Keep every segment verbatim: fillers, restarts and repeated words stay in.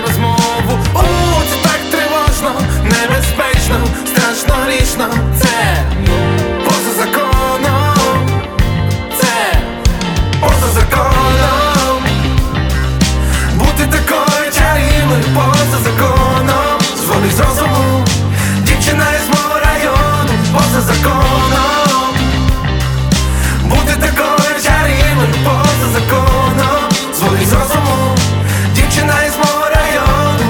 розмову. О, це так тривожно, небезпечно, страшно грішно. Це поза законом, це поза законом. Бути такою чарівною поза законом. Зводить з розуму дівчина із мого району. Поза законом. Бути такою чарівною поза законом. Зводить з розуму дівчина із мого району.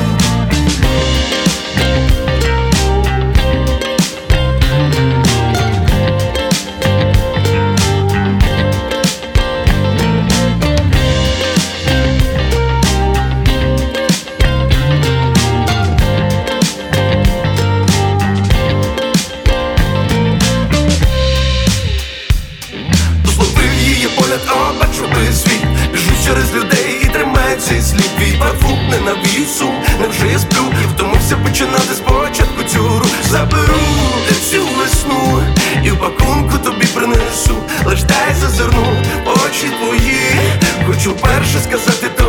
О, бачу би світ, біжу через людей і тримаю цей слід. Твій парфум не навіє сум, невже я сплю і втомився починати спочатку цю гру. Заберу цю весну і в пакунку тобі принесу. Лиш дай зазирну очі твої, хочу перше сказати тобі.